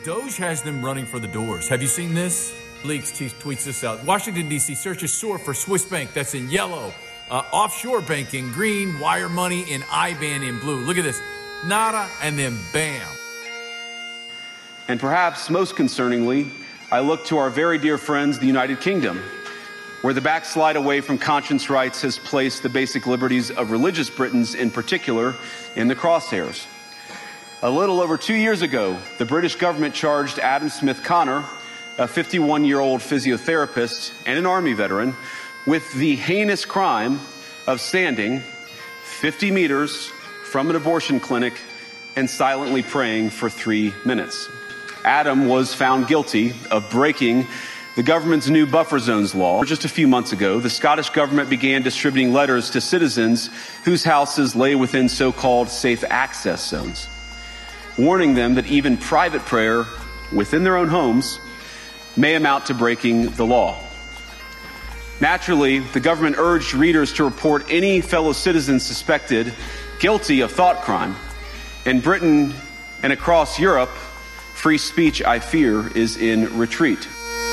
Doge has them running for the doors. Have you seen this? Leaks tweets this out. Washington, D.C. searches soar for Swiss bank. That's in yellow. Offshore bank in green. Wire money in IBAN in blue. Look at this. Nada, and then bam. And perhaps most concerningly, I look to our very dear friends, the United Kingdom, where the backslide away from conscience rights has placed the basic liberties of religious Britons in particular in the crosshairs. A little over 2 years ago, the British government charged Adam Smith Connor, a 51-year-old physiotherapist and an Army veteran, with the heinous crime of standing 50 meters from an abortion clinic and silently praying for 3 minutes. Adam was found guilty of breaking the government's new buffer zones law. Just a few months ago, the Scottish government began distributing letters to citizens whose houses lay within so-called safe access zones, warning them that even private prayer within their own homes may amount to breaking the law. Naturally, the government urged readers to report any fellow citizens suspected guilty of thought crime. In Britain and across Europe, free speech, I fear, is in retreat.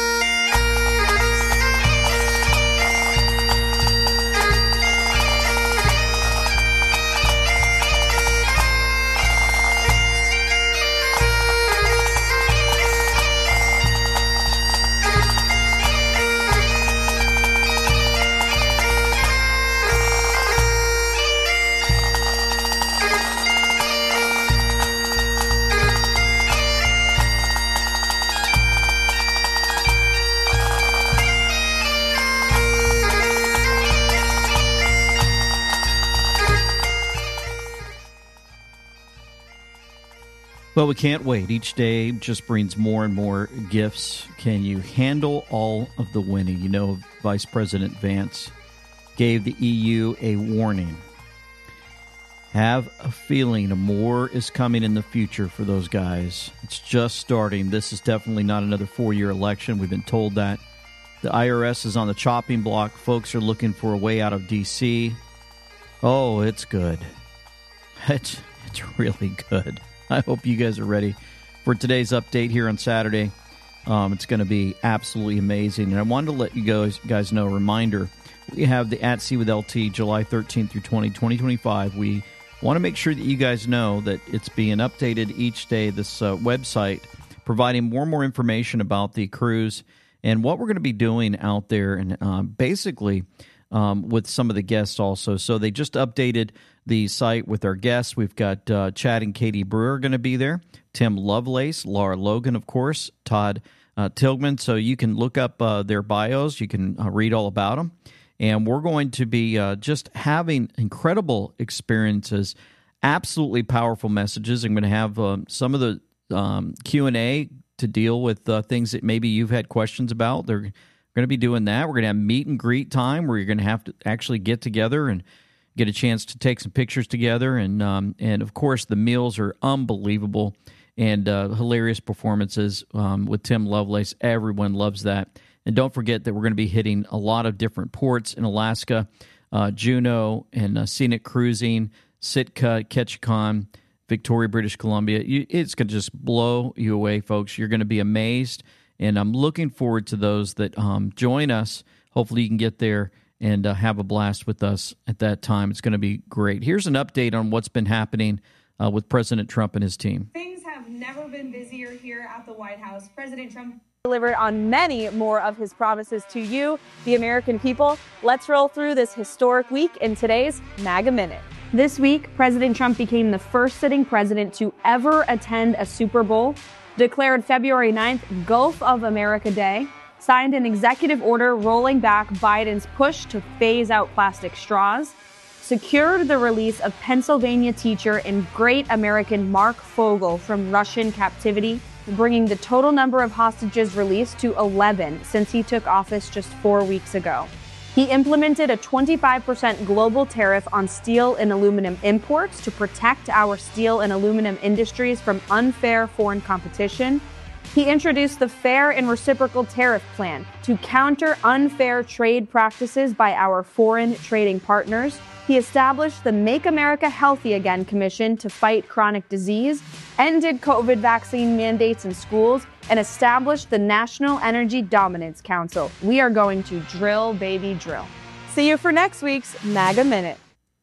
Well, we can't wait. Each day just brings more and more gifts. Can you handle all of the winning? You know, Vice President Vance gave the EU a warning. Have a feeling more is coming in the future for those guys. It's just starting. This is definitely not another 4-year election. We've been told that. The IRS is on the chopping block. Folks are looking for a way out of D.C. Oh, it's good. It's really good. I hope you guys are ready for today's update here on Saturday. It's going to be absolutely amazing. And I wanted to let you guys know, a reminder, we have the At Sea with LT July 13th through 2025. We want to make sure that you guys know that it's being updated each day, this website, providing more and more information about the cruise and what we're going to be doing out there, and basically with some of the guests also. So they just updated the site with our guests. We've got Chad and Katie Brewer going to be there, Tim Lovelace, Laura Logan, of course, Todd Tilghman. So you can look up their bios. You can read all about them. And we're going to be just having incredible experiences, absolutely powerful messages. I'm going to have some of the Q&A to deal with things that maybe you've had questions about. They're going to be doing that. We're going to have meet and greet time where you're going to have to actually get together and get a chance to take some pictures together. And of course, the meals are unbelievable and hilarious performances with Tim Lovelace. Everyone loves that. And don't forget that we're going to be hitting a lot of different ports in Alaska, Juneau and Scenic Cruising, Sitka, Ketchikan, Victoria, British Columbia. It's going to just blow you away, folks. You're going to be amazed. And I'm looking forward to those that join us. Hopefully you can get there and have a blast with us at that time. It's going to be great. Here's an update on what's been happening with President Trump and his team. Things have never been busier here at the White House. President Trump delivered on many more of his promises to you, the American people. Let's roll through this historic week in today's MAGA Minute. This week, President Trump became the first sitting president to ever attend a Super Bowl, declared February 9th Gulf of America Day, signed an executive order rolling back Biden's push to phase out plastic straws, secured the release of Pennsylvania teacher and great American Mark Fogel from Russian captivity, bringing the total number of hostages released to 11 since he took office just 4 weeks ago. He implemented a 25% global tariff on steel and aluminum imports to protect our steel and aluminum industries from unfair foreign competition. He introduced the Fair and Reciprocal Tariff Plan to counter unfair trade practices by our foreign trading partners. He established the Make America Healthy Again Commission to fight chronic disease, ended COVID vaccine mandates in schools, and established the National Energy Dominance Council. We are going to drill, baby, drill. See you for next week's MAGA Minute.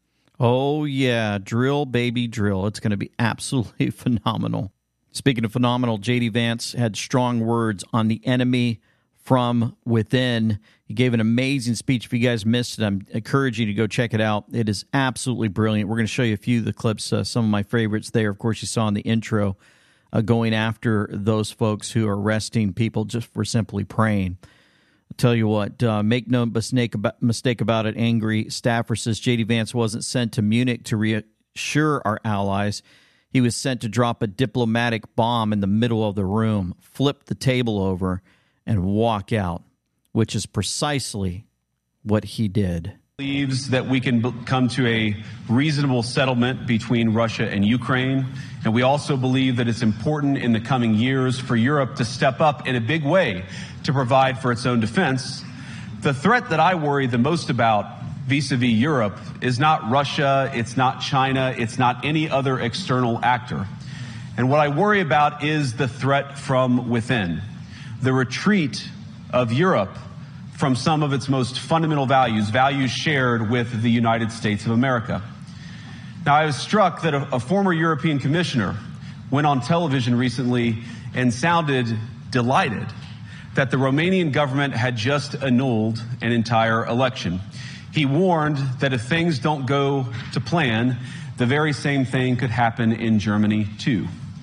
Oh, yeah. Drill, baby, drill. It's going to be absolutely phenomenal. Speaking of phenomenal, J.D. Vance had strong words on the enemy from within. He gave an amazing speech. If you guys missed it, I'm encouraging you to go check it out. It is absolutely brilliant. We're going to show you a few of the clips, some of my favorites there. Of course, you saw in the intro going after those folks who are arresting people just for simply praying. I'll tell you what, make no mistake about it, angry staffer says J.D. Vance wasn't sent to Munich to reassure our allies. He was sent to drop a diplomatic bomb in the middle of the room, flip the table over, and walk out, which is precisely what he did. Believes that we can come to a reasonable settlement between Russia and Ukraine. And we also believe that it's important in the coming years for Europe to step up in a big way to provide for its own defense. The threat that I worry the most about vis-a-vis Europe is not Russia, it's not China, it's not any other external actor. And what I worry about is the threat from within, the retreat of Europe from some of its most fundamental values shared with the United States of America. Now, I was struck that a former European commissioner went on television recently and sounded delighted that the Romanian government had just annulled an entire election. He warned that if things don't go to plan, the very same thing could happen in Germany, too.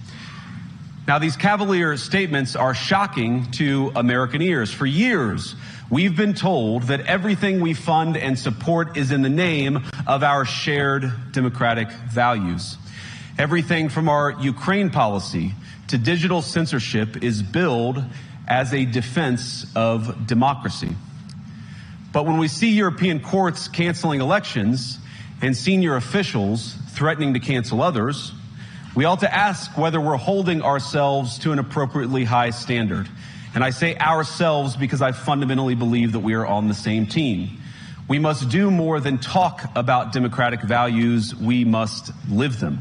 Now, these cavalier statements are shocking to American ears. For years, we've been told that everything we fund and support is in the name of our shared democratic values. Everything from our Ukraine policy to digital censorship is billed as a defense of democracy. But when we see European courts canceling elections and senior officials threatening to cancel others, we ought to ask whether we're holding ourselves to an appropriately high standard. And I say ourselves because I fundamentally believe that we are on the same team. We must do more than talk about democratic values. We must live them.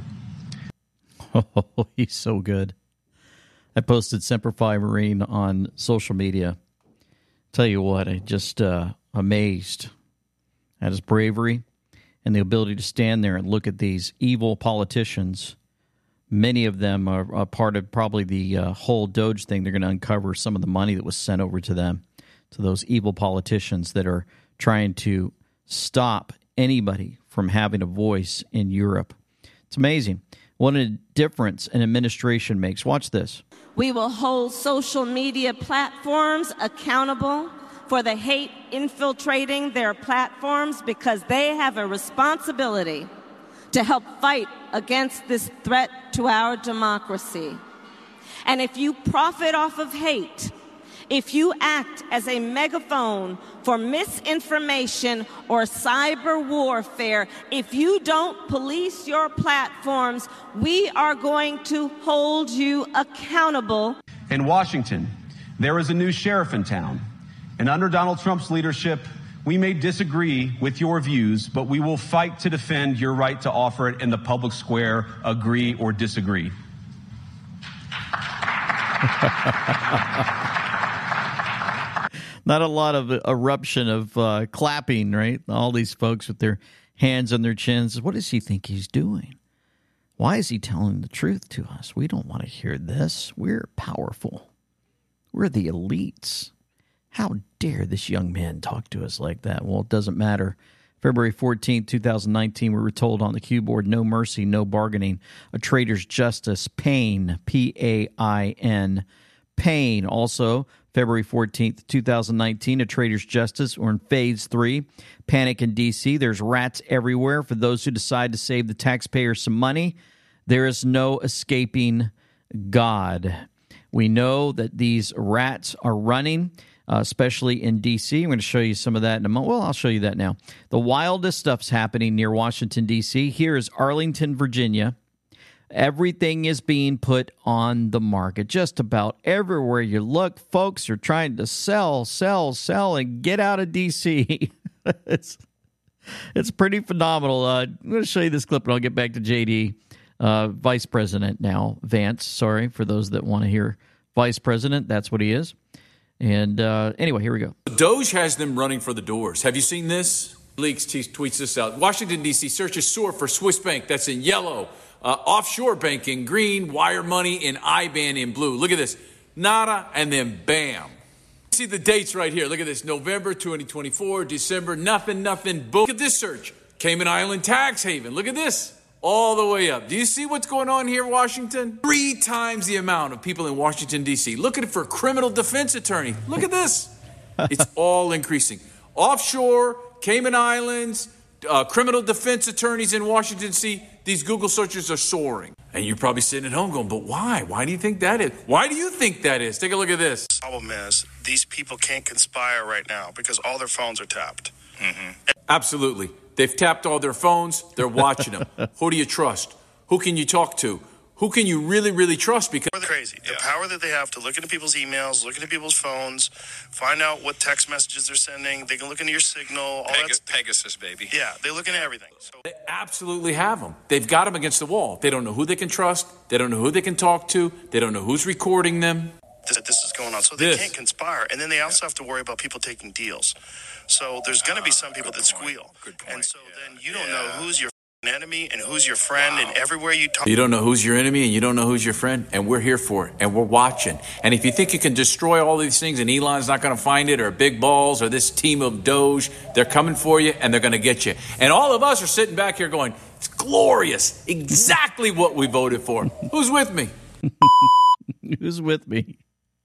Oh, he's so good. I posted Semper Fi Marine on social media. Tell you what, I just amazed at his bravery and the ability to stand there and look at these evil politicians. Many of them are a part of probably the whole Doge thing. They're going to uncover some of the money that was sent over to them, to those evil politicians that are trying to stop anybody from having a voice in Europe. It's amazing what a difference an administration makes. Watch this. We will hold social media platforms accountable for the hate infiltrating their platforms because they have a responsibility to help fight against this threat to our democracy. And if you profit off of hate, if you act as a megaphone for misinformation or cyber warfare, if you don't police your platforms, we are going to hold you accountable. In Washington, there is a new sheriff in town. And under Donald Trump's leadership, we may disagree with your views, but we will fight to defend your right to offer it in the public square, agree or disagree. Not a lot of eruption of clapping, right? All these folks with their hands on their chins. What does he think he's doing? Why is he telling the truth to us? We don't want to hear this. We're powerful. We're the elites. How dare this young man talk to us like that? Well, it doesn't matter. February 14th, 2019, we were told on the cue board, no mercy, no bargaining, a traitor's justice, pain, P-A-I-N, pain. Also, February 14th, 2019, a traitor's justice. We're in phase 3, panic in D.C. There's rats everywhere. For those who decide to save the taxpayers some money, there is no escaping God. We know that these rats are running, especially in D.C. I'm going to show you some of that in a moment. Well, I'll show you that now. The wildest stuff's happening near Washington, D.C. Here is Arlington, Virginia. Everything is being put on the market. Just about everywhere you look, folks are trying to sell, and get out of D.C. It's pretty phenomenal. I'm going to show you this clip, and I'll get back to JD. Vice President now, Vance. Sorry for those that want to hear Vice President. That's what he is. And anyway, here we go. Doge has them running for the doors. Have you seen this? Leaks tweets this out. Washington, D.C. searches soar for Swiss bank. That's in yellow. Offshore bank in green. Wire money in IBAN in blue. Look at this. Nada, and then bam. See the dates right here. Look at this. November 2024, December, nothing, boom. Look at this search. Cayman Island tax haven. Look at this. All the way up. Do you see what's going on here, Washington? 3 times the amount of people in Washington, D.C. looking for a criminal defense attorney. Look at this. It's all increasing. Offshore, Cayman Islands, criminal defense attorneys in Washington, D.C., these Google searches are soaring. And you're probably sitting at home going, but why? Why do you think that is? Why do you think that is? Take a look at this. The problem is these people can't conspire right now because all their phones are tapped. Mm-hmm. Absolutely. They've tapped all their phones. They're watching them. Who do you trust? Who can you talk to? Who can you really, really trust? Because they're crazy. The power that they have to look into people's emails, look into people's phones, find out what text messages they're sending. They can look into your Signal. All that's Pegasus, baby. Yeah, they look into everything. So they absolutely have them. They've got them against the wall. They don't know who they can trust. They don't know who they can talk to. They don't know who's recording them. This is going on. So they can't conspire. And then they also have to worry about people taking deals. So there's going to be some people that squeal. Good point. And so then you don't know who's your enemy and who's your friend, and everywhere you talk. You don't know who's your enemy and you don't know who's your friend, and we're here for it, and we're watching. And if you think you can destroy all these things and Elon's not going to find it, or Big Balls, or this team of Doge, they're coming for you and they're going to get you. And all of us are sitting back here going, it's glorious. Exactly what we voted for. Who's with me? Who's with me?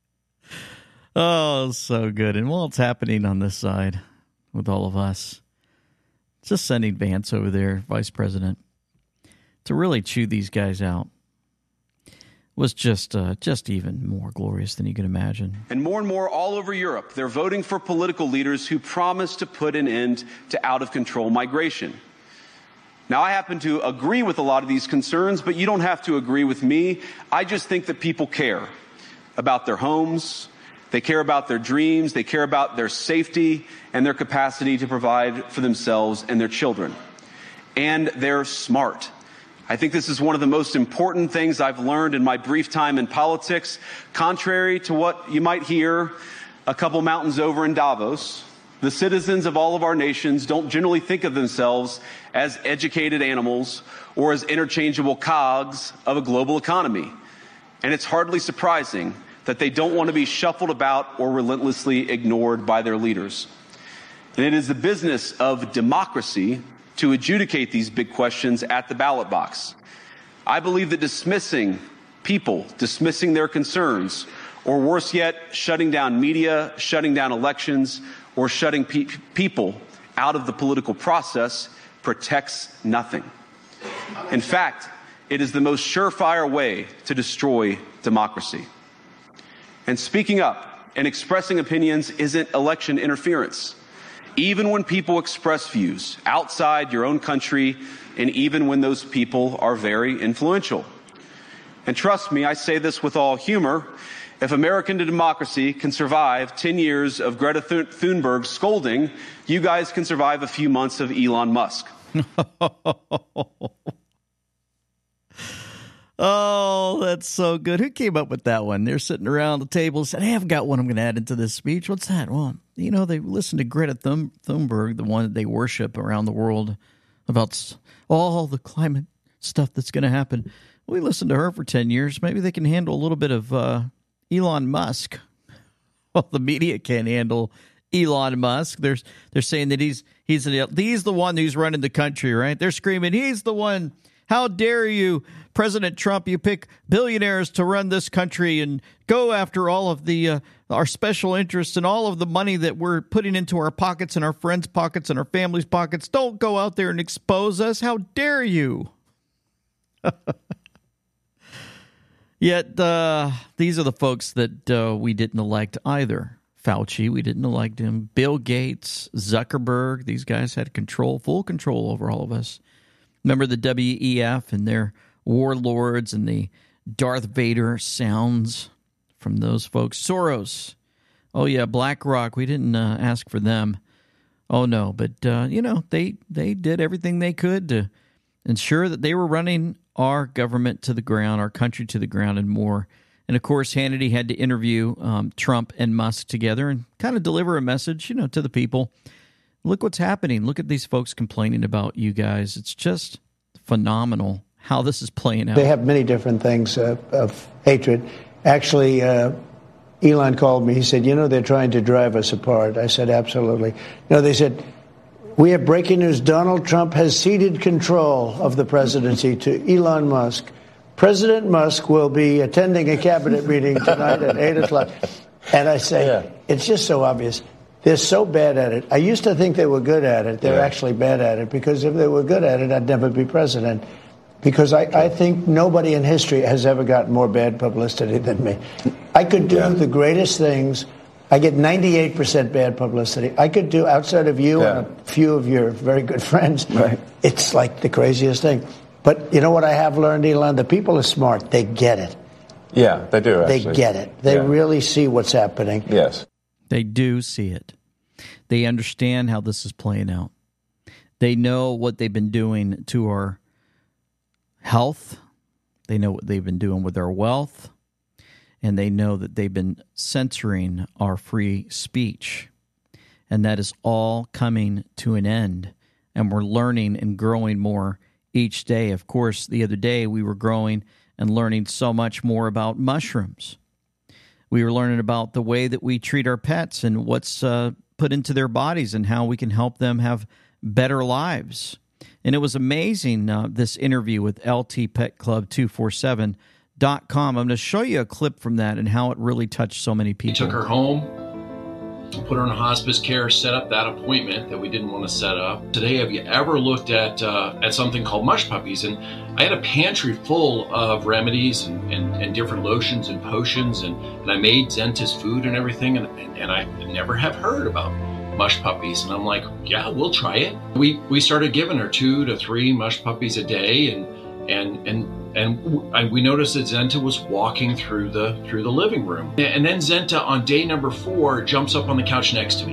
Oh, so good. And while it's happening on this side with all of us, just sending Vance over there, Vice President, to really chew these guys out was just even more glorious than you can imagine. And more all over Europe, they're voting for political leaders who promise to put an end to out-of-control migration. Now, I happen to agree with a lot of these concerns, but you don't have to agree with me. I just think that people care about their homes. They care about their dreams, they care about their safety and their capacity to provide for themselves and their children. And they're smart. I think this is one of the most important things I've learned in my brief time in politics. Contrary to what you might hear a couple mountains over in Davos, the citizens of all of our nations don't generally think of themselves as educated animals or as interchangeable cogs of a global economy. And it's hardly surprising that they don't want to be shuffled about or relentlessly ignored by their leaders. And it is the business of democracy to adjudicate these big questions at the ballot box. I believe that dismissing people, dismissing their concerns, or worse yet, shutting down media, shutting down elections, or shutting people out of the political process protects nothing. In fact, it is the most surefire way to destroy democracy. And speaking up and expressing opinions isn't election interference. Even when people express views outside your own country, and even when those people are very influential. And trust me, I say this with all humor, if American democracy can survive 10 years of Greta Thunberg scolding, you guys can survive a few months of Elon Musk. Oh, that's so good. Who came up with that one? They're sitting around the table and said, hey, I've got one I'm going to add into this speech. What's that? Well, you know, they listen to Greta Thunberg, the one that they worship around the world, about all the climate stuff that's going to happen. We listened to her for 10 years. Maybe they can handle a little bit of Elon Musk. Well, the media can't handle Elon Musk. They're saying that he's the one who's running the country, right? They're screaming, he's the one. How dare you, President Trump, you pick billionaires to run this country and go after all of the our special interests and all of the money that we're putting into our pockets and our friends' pockets and our families' pockets. Don't go out there and expose us. How dare you? Yet these are the folks that we didn't elect either. Fauci, we didn't elect him. Bill Gates, Zuckerberg, these guys had full control over all of us. Remember the WEF and their warlords and the Darth Vader sounds from those folks. Soros. Oh, yeah, BlackRock. We didn't ask for them. Oh, no. But, they did everything they could to ensure that they were running our government to the ground, our country to the ground, and more. And, of course, Hannity had to interview Trump and Musk together and kind of deliver a message, to the people. Look what's happening. Look at these folks complaining about you guys. It's just phenomenal how this is playing out. They have many different things of hatred. Actually, Elon called me. He said, they're trying to drive us apart. I said, absolutely. They said, we have breaking news. Donald Trump has ceded control of the presidency to Elon Musk. President Musk will be attending a cabinet meeting tonight at 8 o'clock. And I say, It's just so obvious. They're so bad at it. I used to think they were good at it. They're actually bad at it, because if they were good at it, I'd never be president. Because I think nobody in history has ever gotten more bad publicity than me. I could do the greatest things. I get 98% bad publicity. I could do, outside of you and a few of your very good friends, it's like the craziest thing. But you know what I have learned, Elon? The people are smart. They get it. Yeah, they do, actually. They get it. They really see what's happening. Yes. They do see it. They understand how this is playing out. They know what they've been doing to our health. They know what they've been doing with our wealth. And they know that they've been censoring our free speech. And that is all coming to an end. And we're learning and growing more each day. Of course, the other day we were growing and learning so much more about mushrooms. We were learning about the way that we treat our pets and what's put into their bodies and how we can help them have better lives. And it was amazing, this interview with LTPetClub247.com. I'm going to show you a clip from that and how it really touched so many people. We took her home, put her in hospice care, set up that appointment that we didn't want to set up. Today, have you ever looked at something called Mush Puppies? And I had a pantry full of remedies and different lotions and potions, and I made Zenta's food and everything, and I never have heard about Mush Puppies. And I'm like, yeah, we'll try it. We started giving her 2 to 3 Mush Puppies a day, and we noticed that Zenta was walking through the living room. And then Zenta on day number 4 jumps up on the couch next to me.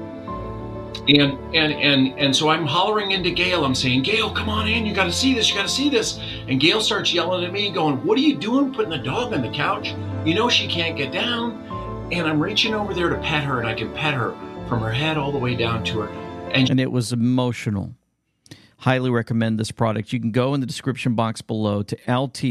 And so I'm hollering into Gail. I'm saying, Gail, come on in. You got to see this. You got to see this. And Gail starts yelling at me, going, what are you doing putting the dog on the couch? You know she can't get down. And I'm reaching over there to pet her, and I can pet her from her head all the way down to her. And it was emotional. Highly recommend this product. You can go in the description box below to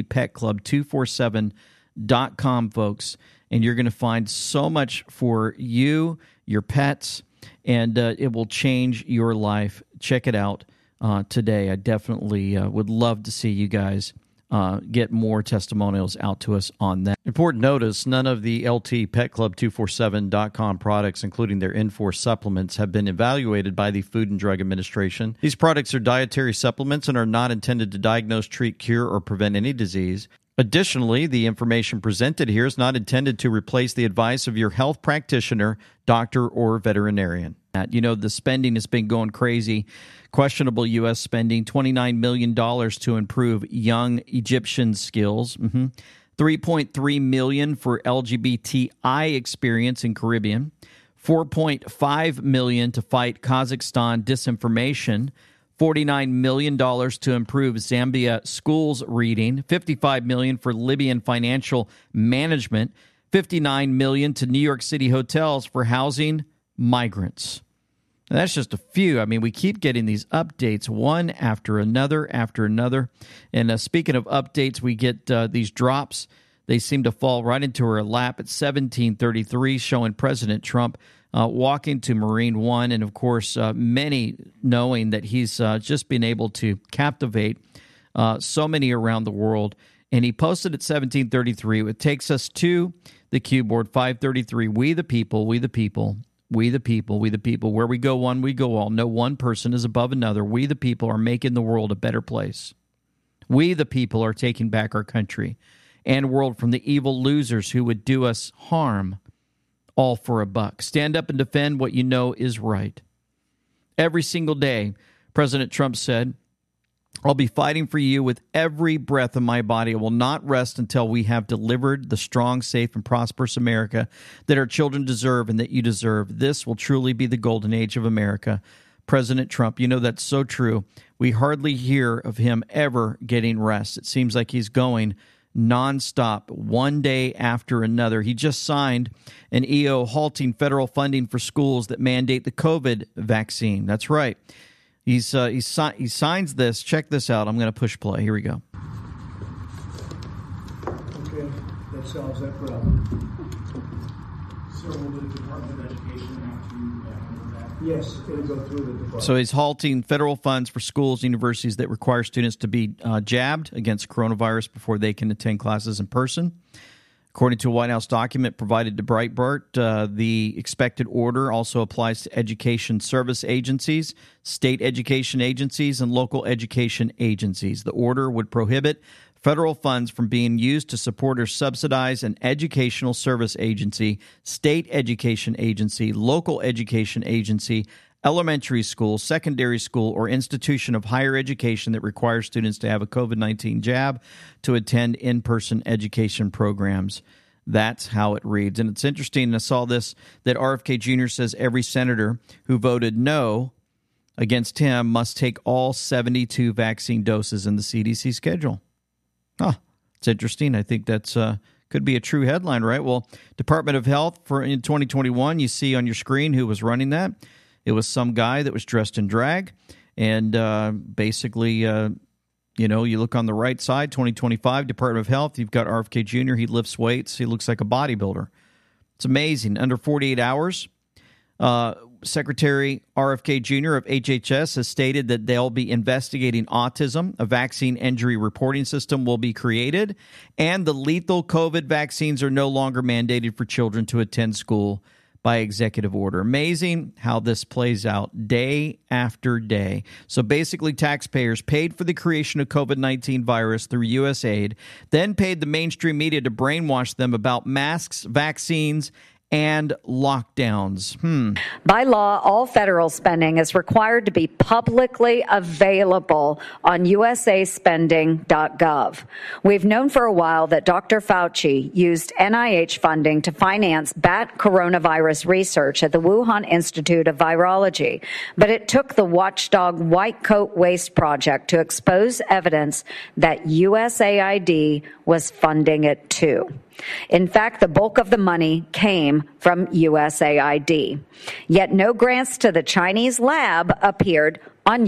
LTPetClub247.com, folks, and you're going to find so much for you, your pets, and it will change your life. Check it out today. I definitely would love to see you guys get more testimonials out to us on that. Important notice, none of the LTPetClub247.com products, including their N4 supplements, have been evaluated by the Food and Drug Administration. These products are dietary supplements and are not intended to diagnose, treat, cure, or prevent any disease. Additionally, the information presented here is not intended to replace the advice of your health practitioner, doctor, or veterinarian. The spending has been going crazy. Questionable U.S. spending, $29 million to improve young Egyptian skills. $3.3 million for LGBTI experience in Caribbean. $4.5 million to fight Kazakhstan disinformation. $49 million to improve Zambia schools reading, $55 million for Libyan financial management, $59 million to New York City hotels for housing migrants. And that's just a few. I mean, we keep getting these updates one after another. And speaking of updates, we get these drops. They seem to fall right into our lap at 17:33, showing President Trump walking to Marine One, and of course, many knowing that he's just been able to captivate so many around the world. And he posted at 17:33. It takes us to the cue board, 5:33. We the people, we the people, we the people, we the people. Where we go one, we go all. No one person is above another. We the people are making the world a better place. We the people are taking back our country and world from the evil losers who would do us harm. All for a buck. Stand up and defend what you know is right. Every single day, President Trump said, I'll be fighting for you with every breath of my body. I will not rest until we have delivered the strong, safe, and prosperous America that our children deserve and that you deserve. This will truly be the golden age of America. President Trump, you know that's so true. We hardly hear of him ever getting rest. It seems like he's going nonstop, one day after another. He just signed an EO halting federal funding for schools that mandate the COVID vaccine. That's right. He signs this. Check this out. I'm going to push play. Here we go. Okay, that solves that problem. So will the Department of Education have to handle that? Yes, it'll go through the department. So he's halting federal funds for schools, universities that require students to be jabbed against coronavirus before they can attend classes in person. According to a White House document provided to Breitbart, the expected order also applies to education service agencies, state education agencies, and local education agencies. The order would prohibit federal funds from being used to support or subsidize an educational service agency, state education agency, local education agency, elementary school, secondary school, or institution of higher education that requires students to have a COVID-19 jab to attend in-person education programs. That's how it reads. And it's interesting, and I saw this, that RFK Jr. says every senator who voted no against him must take all 72 vaccine doses in the CDC schedule. It's interesting. I think that's could be a true headline, right? Well, Department of Health in 2021, you see on your screen who was running that. It was some guy that was dressed in drag, and basically, you look on the right side, 2025, Department of Health, you've got RFK Jr., he lifts weights, he looks like a bodybuilder. It's amazing. Under 48 hours, Secretary RFK Jr. of HHS has stated that they'll be investigating autism. A vaccine injury reporting system will be created, and the lethal COVID vaccines are no longer mandated for children to attend school by executive order. Amazing how this plays out day after day. So basically, taxpayers paid for the creation of COVID-19 virus through USAID, then paid the mainstream media to brainwash them about masks, vaccines, and lockdowns. By law, all federal spending is required to be publicly available on usaspending.gov. We've known for a while that Dr. Fauci used NIH funding to finance bat coronavirus research at the Wuhan Institute of Virology, but it took the watchdog White Coat Waste Project to expose evidence that USAID was funding it too. In fact, the bulk of the money came from USAID. Yet no grants to the Chinese lab appeared on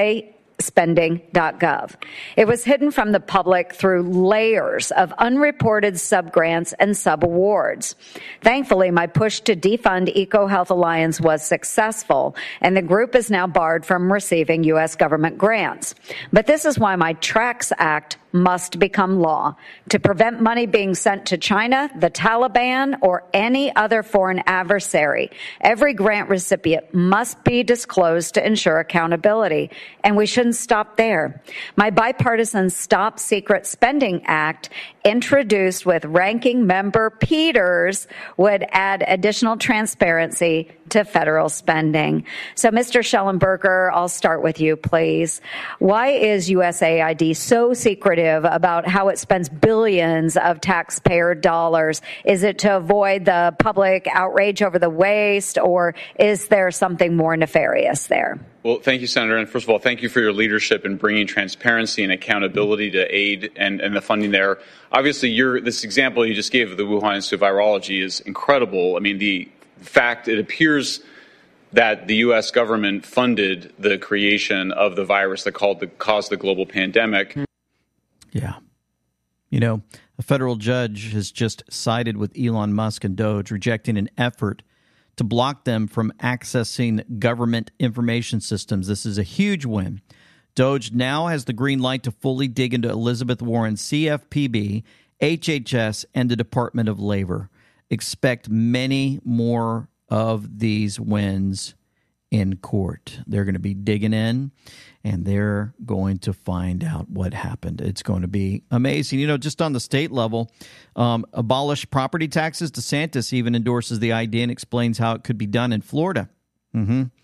usaspending.gov. It was hidden from the public through layers of unreported subgrants and subawards. Thankfully, my push to defund EcoHealth Alliance was successful, and the group is now barred from receiving U.S. government grants. But this is why my TRACS Act must become law to prevent money being sent to China, the Taliban, or any other foreign adversary. Every grant recipient must be disclosed to ensure accountability, and we shouldn't stop there. My bipartisan Stop Secret Spending Act, introduced with Ranking Member Peters, would add additional transparency to federal spending. So, Mr. Schellenberger, I'll start with you, please. Why is USAID so secretive about how it spends billions of taxpayer dollars? Is it to avoid the public outrage over the waste, or is there something more nefarious there? Well, thank you, Senator. And first of all, thank you for your leadership in bringing transparency and accountability to aid and the funding there. Obviously, this example you just gave of the Wuhan Institute of Virology is incredible. I mean, the fact it appears that the U.S. government funded the creation of the virus that caused the global pandemic. Yeah. You know, a federal judge has just sided with Elon Musk and Doge, rejecting an effort to block them from accessing government information systems. This is a huge win. Doge now has the green light to fully dig into Elizabeth Warren's CFPB, HHS, and the Department of Labor. Expect many more of these wins in court. They're going to be digging in, and they're going to find out what happened. It's going to be amazing. You know, just on the state level, abolish property taxes. DeSantis even endorses the idea and explains how it could be done in Florida.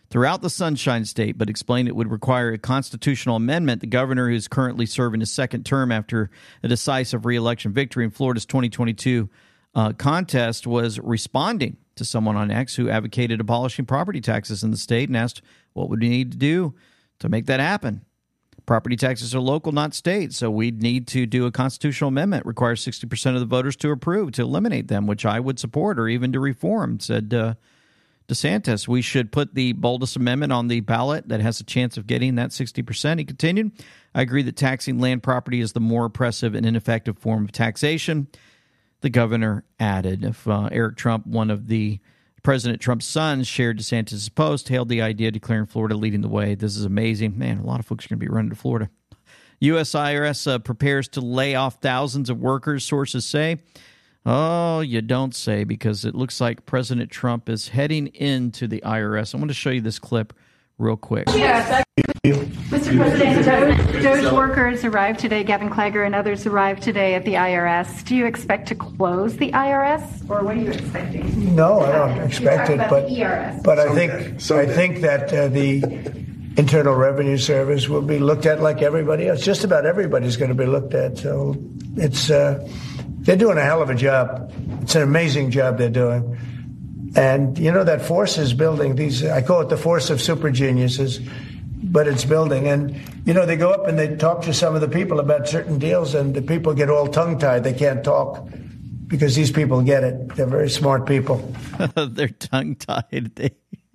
throughout the Sunshine State, but explained it would require a constitutional amendment. The governor, who's currently serving his second term after a decisive re-election victory in Florida's 2022 contest, was responding to someone on X who advocated abolishing property taxes in the state and asked what would we need to do to make that happen. Property taxes are local, not state, so we'd need to do a constitutional amendment, require 60% of the voters to approve, to eliminate them, which I would support, or even to reform, said DeSantis. We should put the boldest amendment on the ballot that has a chance of getting that 60%. He continued, I agree that taxing land property is the more oppressive and ineffective form of taxation. The governor added. If Eric Trump, one of the President Trump's sons, shared DeSantis' post, hailed the idea of declaring Florida leading the way. This is amazing. Man, a lot of folks are going to be running to Florida. U.S. IRS prepares to lay off thousands of workers, sources say. Oh, you don't say, because it looks like President Trump is heading into the IRS. I want to show you this clip real quick. Yes. Mr. President, Doge workers arrived today. Gavin Clagger and others arrived today at the IRS. Do you expect to close the IRS, or what are you expecting? No, I don't expect it, but I think that the Internal Revenue Service will be looked at like everybody else. Just about everybody's going to be looked at. So it's they're doing a hell of a job. It's an amazing job they're doing. And, you know, that force is building. I call it the force of super geniuses, but it's building. And, you know, they go up and they talk to some of the people about certain deals, and the people get all tongue-tied. They can't talk because these people get it. They're very smart people. They're tongue-tied.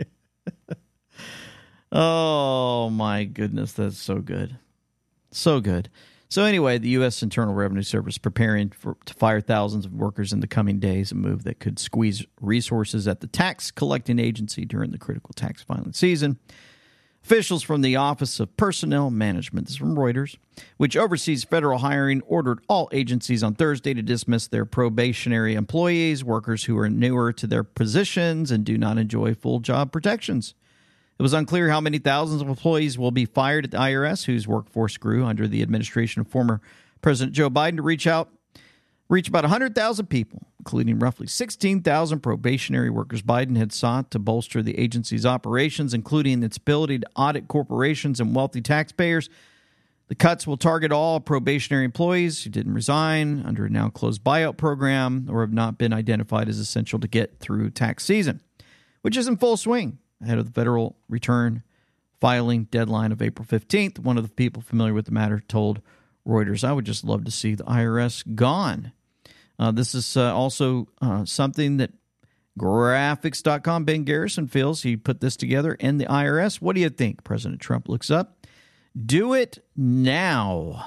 Oh, my goodness. That's so good. So good. So anyway, the U.S. Internal Revenue Service preparing to fire thousands of workers in the coming days, a move that could squeeze resources at the tax collecting agency during the critical tax filing season. Officials from the Office of Personnel Management, this is from Reuters, which oversees federal hiring, ordered all agencies on Thursday to dismiss their probationary employees, workers who are newer to their positions and do not enjoy full job protections. It was unclear how many thousands of employees will be fired at the IRS, whose workforce grew under the administration of former President Joe Biden to reach about 100,000 people, including roughly 16,000 probationary workers. Biden had sought to bolster the agency's operations, including its ability to audit corporations and wealthy taxpayers. The cuts will target all probationary employees who didn't resign under a now closed buyout program or have not been identified as essential to get through tax season, which is in full swing ahead of the federal return filing deadline of April 15th. One of the people familiar with the matter told Reuters, I would just love to see the IRS gone. This is also something that graphics.com, Ben Garrison, feels. He put this together. And the IRS, what do you think? President Trump looks up. Do it now.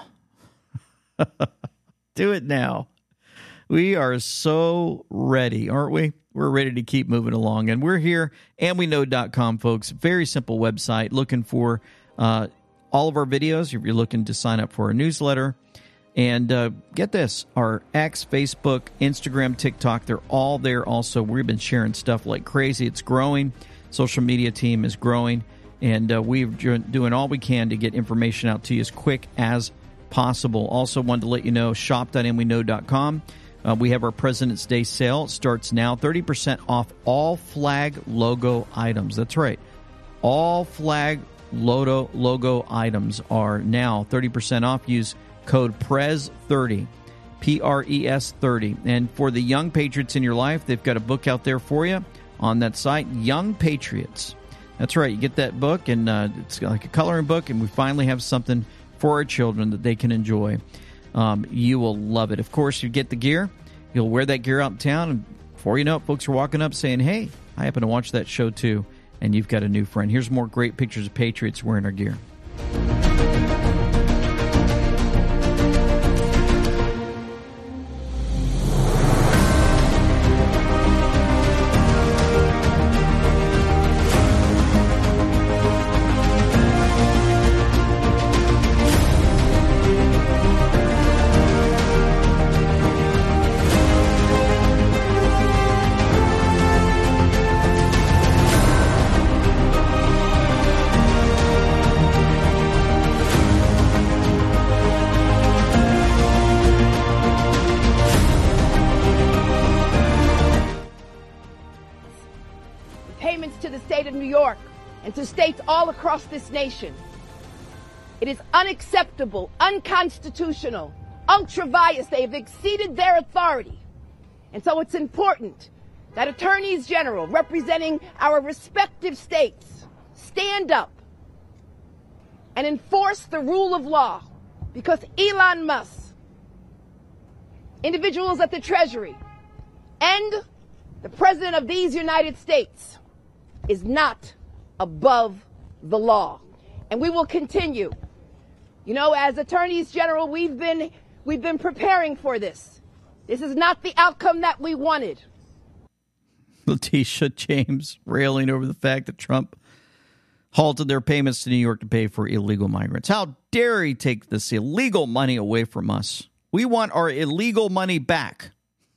Do it now. We are so ready, aren't we? We're ready to keep moving along. And we're here, andweknow.com, folks. Very simple website. Looking for all of our videos. If you're looking to sign up for our newsletter. And get this, our X, Facebook, Instagram, TikTok, they're all there also. We've been sharing stuff like crazy. It's growing. Social media team is growing. And we're doing all we can to get information out to you as quick as possible. Also wanted to let you know, shop.andweknow.com. We have our President's Day sale. It starts now, 30% off all flag logo items. That's right. All flag logo items are now 30% off. Use code PRES30, P-R-E-S 30. And for the young patriots in your life, they've got a book out there for you on that site, Young Patriots. That's right. You get that book, and it's like a coloring book, and we finally have something for our children that they can enjoy. You will love it. Of course, you get the gear. You'll wear that gear out in town, and before you know it, folks are walking up saying, hey, I happen to watch that show too, and you've got a new friend. Here's more great pictures of patriots wearing our gear. Payments to the state of New York and to states all across this nation. It is unacceptable, unconstitutional, ultra-vires. They have exceeded their authority. And so it's important that attorneys general representing our respective states stand up and enforce the rule of law, because Elon Musk, individuals at the Treasury, and the President of these United States is not above the law. And we will continue. You know, as attorneys general, we've been preparing for this. This is not the outcome that we wanted. Letitia James railing over the fact that Trump halted their payments to New York to pay for illegal migrants. How dare he take this illegal money away from us? We want our illegal money back.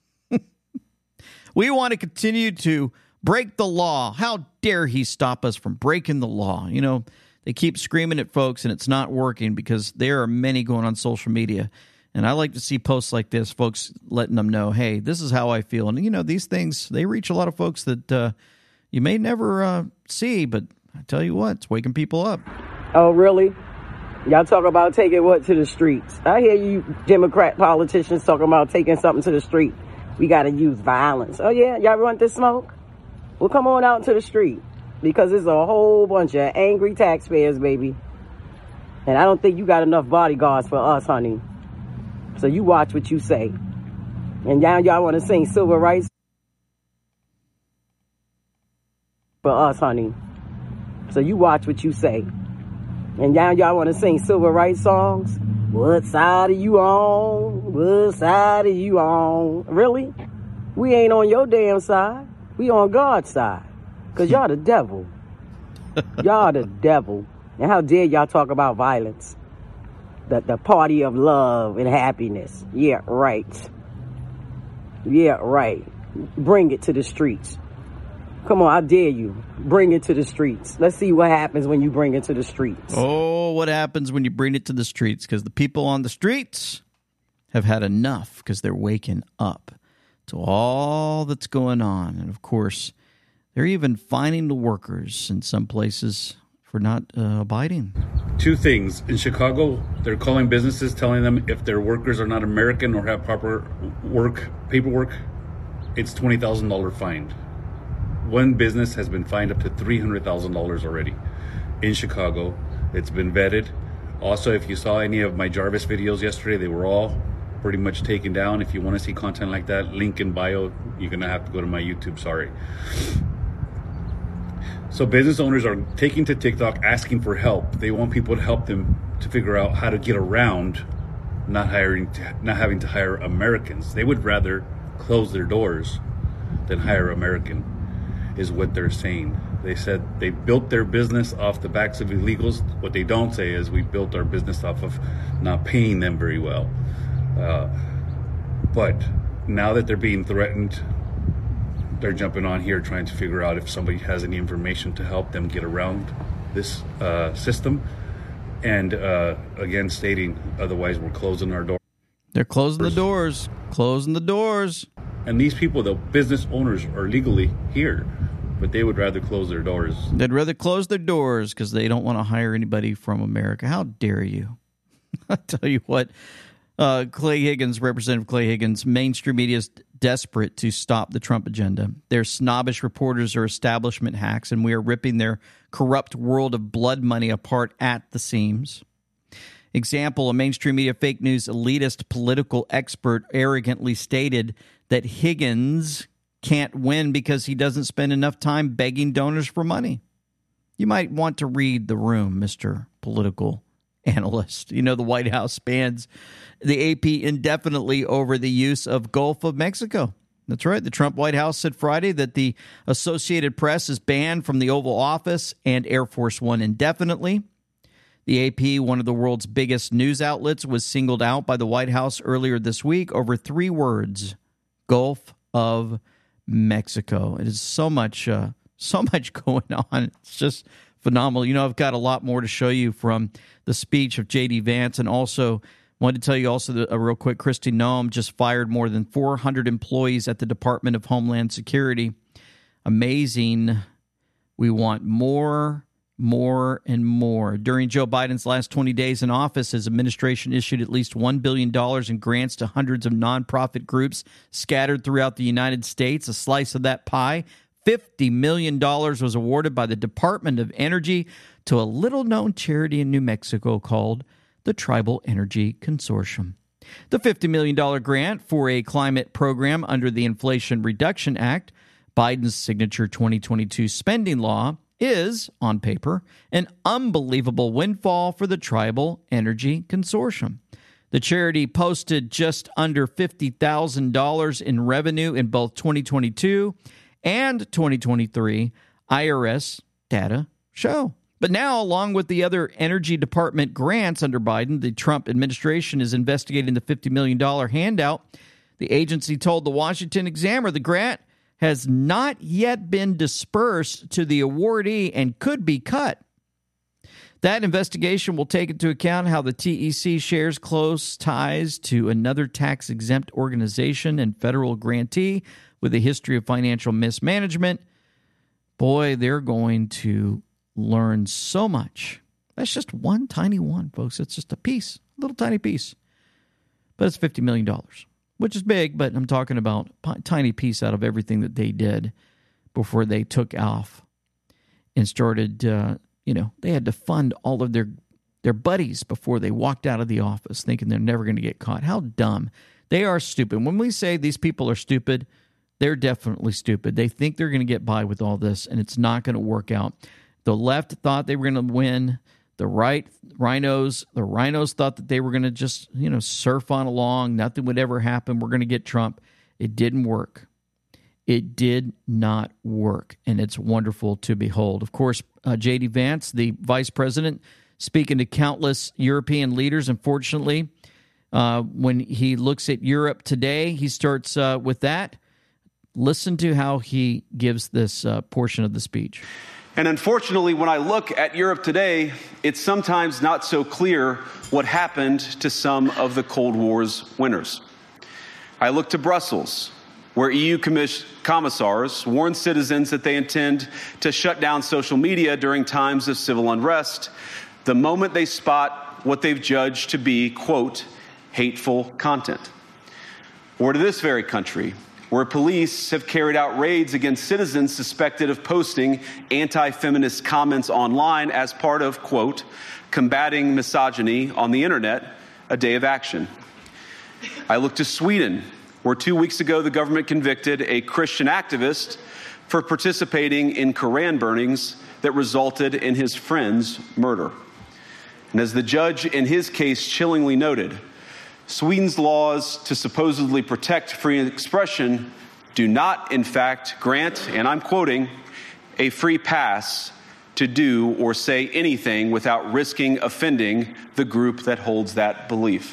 We want to continue to break the law. How dare he stop us from breaking the law? You know, they keep screaming at folks and it's not working because there are many going on social media. And I like to see posts like this, folks letting them know, hey, this is how I feel. And, you know, these things, they reach a lot of folks that you may never see, but I tell you what, it's waking people up. Oh, really? Y'all talk about taking what to the streets? I hear you Democrat politicians talking about taking something to the street. We got to use violence. Oh, yeah? Y'all want this smoke? Well, come on out to the street, because there's a whole bunch of angry taxpayers, baby. And I don't think you got enough bodyguards for us, honey. So you watch what you say. And now y'all want to sing civil rights for us, honey. So you watch what you say. And now y'all want to sing civil rights songs? What side are you on? What side are you on? Really? We ain't on your damn side. We on God's side. Because y'all the devil. Y'all the devil. And how dare y'all talk about violence? The party of love and happiness. Yeah, right. Yeah, right. Bring it to the streets. Come on, I dare you. Bring it to the streets. Let's see what happens when you bring it to the streets. Oh, what happens when you bring it to the streets? Because the people on the streets have had enough, because they're waking up to all that's going on. And, of course, they're even fining the workers in some places for not abiding. Two things. In Chicago, they're calling businesses, telling them if their workers are not American or have proper paperwork, it's $20,000 fine. One business has been fined up to $300,000 already in Chicago. It's been vetted. Also, if you saw any of my Jarvis videos yesterday, they were all pretty much taken down. If you want to see content like that, link in bio. You're going to have to go to my YouTube, sorry. So business owners are taking to TikTok asking for help. They want people to help them to figure out how to get around not having to hire Americans. They would rather close their doors than hire American, is what they're saying. They said they built their business off the backs of illegals. What they don't say is we built our business off of not paying them very well. But now that they're being threatened, they're jumping on here trying to figure out if somebody has any information to help them get around this system. And again, stating otherwise we're closing our doors. They're closing the doors. Closing the doors. And these people, the business owners, are legally here, but they would rather close their doors. They'd rather close their doors because they don't want to hire anybody from America. How dare you? I tell you what, Clay Higgins, Representative Clay Higgins, mainstream media is desperate to stop the Trump agenda. Their snobbish reporters are establishment hacks, and we are ripping their corrupt world of blood money apart at the seams. Example, a mainstream media fake news elitist political expert arrogantly stated that Higgins can't win because he doesn't spend enough time begging donors for money. You might want to read the room, Mr. Political Analyst. You know, the White House spans the AP indefinitely over the use of Gulf of Mexico. That's right. The Trump White House said Friday that the Associated Press is banned from the Oval Office and Air Force One indefinitely. The AP, one of the world's biggest news outlets, was singled out by the White House earlier this week over 3 words: Gulf of Mexico. It is so much going on. It's just phenomenal. You know, I've got a lot more to show you from the speech of J.D. Vance, and also wanted to tell you also that, real quick, Kristi Noem just fired more than 400 employees at the Department of Homeland Security. Amazing. We want more more and more. During Joe Biden's last 20 days in office, his administration issued at least $1 billion in grants to hundreds of nonprofit groups scattered throughout the United States. A slice of that pie, $50 million, was awarded by the Department of Energy to a little-known charity in New Mexico called the Tribal Energy Consortium. The $50 million grant for a climate program under the Inflation Reduction Act, Biden's signature 2022 spending law, is, on paper, an unbelievable windfall for the Tribal Energy Consortium. The charity posted just under $50,000 in revenue in both 2022 and 2023, IRS data show. But now, along with the other Energy Department grants under Biden, the Trump administration is investigating the $50 million handout. The agency told the Washington Examiner the grant has not yet been dispersed to the awardee and could be cut. That investigation will take into account how the TEC shares close ties to another tax-exempt organization and federal grantee with a history of financial mismanagement. Boy, they're going to learn so much. That's just one tiny one, folks. It's just a piece, a little tiny piece. But it's $50 million. Which is big, but I'm talking about a tiny piece out of everything that they did before they took off and started, they had to fund all of their buddies before they walked out of the office thinking they're never going to get caught. How dumb. They are stupid. When we say these people are stupid, they're definitely stupid. They think they're going to get by with all this, and it's not going to work out. The left thought they were going to win. The rhinos thought that they were going to just, surf on along. Nothing would ever happen. We're going to get Trump. It didn't work. It did not work, and it's wonderful to behold. Of course, J.D. Vance, the vice president, speaking to countless European leaders. Unfortunately, when he looks at Europe today, he starts with that. Listen to how he gives this portion of the speech. And unfortunately, when I look at Europe today, it's sometimes not so clear what happened to some of the Cold War's winners. I look to Brussels, where EU commissars warn citizens that they intend to shut down social media during times of civil unrest the moment they spot what they've judged to be, quote, hateful content. Or to this very country, where police have carried out raids against citizens suspected of posting anti-feminist comments online as part of, quote, combating misogyny on the internet, a day of action. I look to Sweden, where 2 weeks ago the government convicted a Christian activist for participating in Koran burnings that resulted in his friend's murder. And as the judge in his case chillingly noted, Sweden's laws to supposedly protect free expression do not, in fact, grant, and I'm quoting, a free pass to do or say anything without risking offending the group that holds that belief.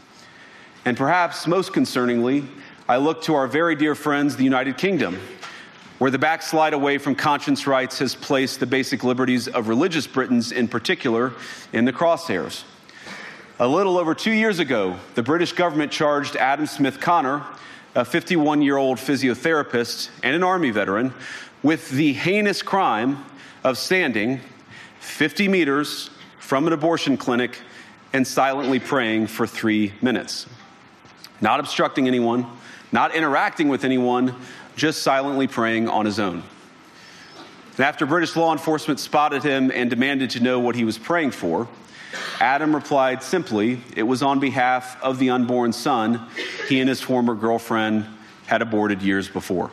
And perhaps most concerningly, I look to our very dear friends, the United Kingdom, where the backslide away from conscience rights has placed the basic liberties of religious Britons in particular in the crosshairs. A little over 2 years ago, the British government charged Adam Smith Connor, a 51-year-old physiotherapist and an Army veteran, with the heinous crime of standing 50 meters from an abortion clinic and silently praying for 3 minutes. Not obstructing anyone, not interacting with anyone, just silently praying on his own. And after British law enforcement spotted him and demanded to know what he was praying for, Adam replied simply, it was on behalf of the unborn son he and his former girlfriend had aborted years before.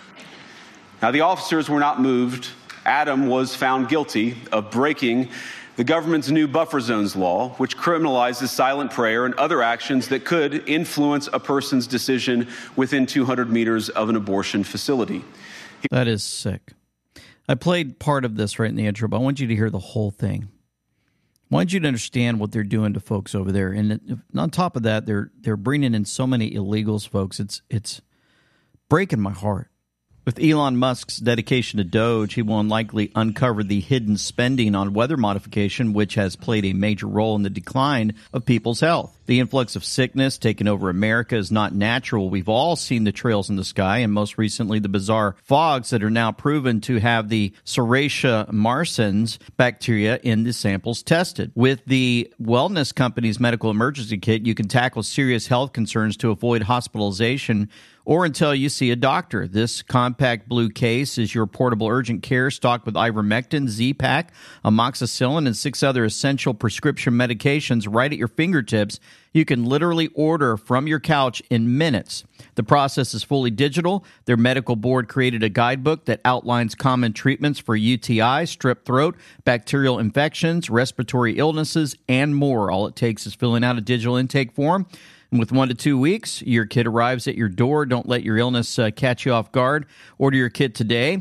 Now, the officers were not moved. Adam was found guilty of breaking the government's new buffer zones law, which criminalizes silent prayer and other actions that could influence a person's decision within 200 meters of an abortion facility. That is sick. I played part of this right in the intro, but I want you to hear the whole thing. I want you to understand what they're doing to folks over there. And on top of that, they're bringing in so many illegals, folks. It's breaking my heart. With Elon Musk's dedication to Doge, he will unlikely uncover the hidden spending on weather modification, which has played a major role in the decline of people's health. The influx of sickness taking over America is not natural. We've all seen the trails in the sky, and most recently the bizarre fogs that are now proven to have the Serratia marsans bacteria in the samples tested. With the Wellness Company's medical emergency kit, you can tackle serious health concerns to avoid hospitalization or until you see a doctor. This compact blue case is your portable urgent care stocked with ivermectin, Z-Pak, amoxicillin, and 6 other essential prescription medications right at your fingertips. You can literally order from your couch in minutes. The process is fully digital. Their medical board created a guidebook that outlines common treatments for UTI, strep throat, bacterial infections, respiratory illnesses, and more. All it takes is filling out a digital intake form. And with 1 to 2 weeks, your kit arrives at your door. Don't let your illness catch you off guard. Order your kit today,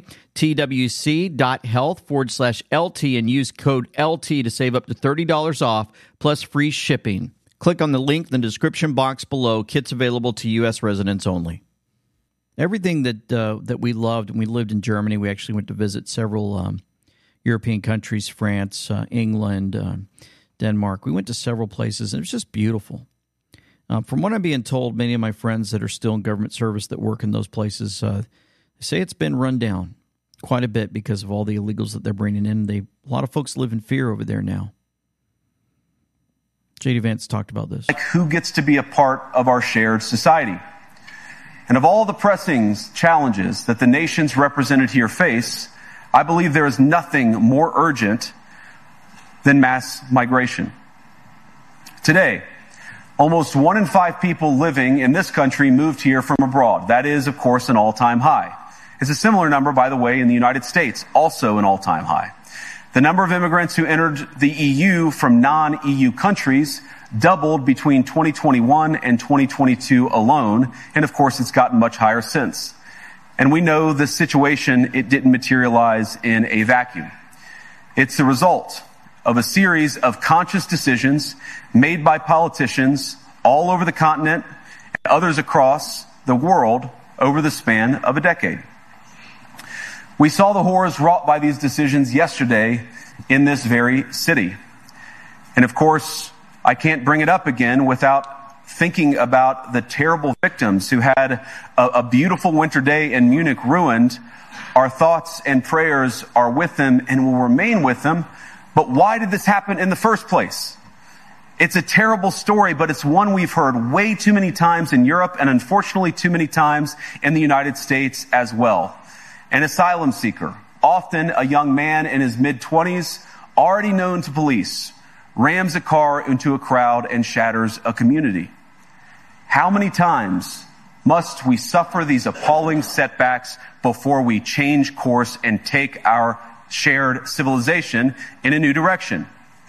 twc.health/LT, and use code LT to save up to $30 off, plus free shipping. Click on the link in the description box below. Kits available to U.S. residents only. Everything that we loved when we lived in Germany, we actually went to visit several European countries, France, England, Denmark. We went to several places, and it was just beautiful. From what I'm being told, many of my friends that are still in government service that work in those places say it's been run down quite a bit because of all the illegals that they're bringing in. A lot of folks live in fear over there now. J.D. Vance talked about this. Like who gets to be a part of our shared society? And of all the pressing challenges that the nations represented here face, I believe there is nothing more urgent than mass migration. Today, almost 1 in 5 people living in this country moved here from abroad. That is, of course, an all-time high. It's a similar number, by the way, in the United States, also an all-time high. The number of immigrants who entered the EU from non-EU countries doubled between 2021 and 2022 alone, and of course, it's gotten much higher since. And we know the situation, it didn't materialize in a vacuum. It's the result of a series of conscious decisions made by politicians all over the continent and others across the world over the span of a decade. We saw the horrors wrought by these decisions yesterday in this very city. And of course, I can't bring it up again without thinking about the terrible victims who had a beautiful winter day in Munich ruined. Our thoughts and prayers are with them and will remain with them. But why did this happen in the first place? It's a terrible story, but it's one we've heard way too many times in Europe and unfortunately too many times in the United States as well. An asylum seeker, often a young man in his mid-20s, already known to police, rams a car into a crowd and shatters a community. How many times must we suffer these appalling setbacks before we change course and take our shared civilization in a new direction?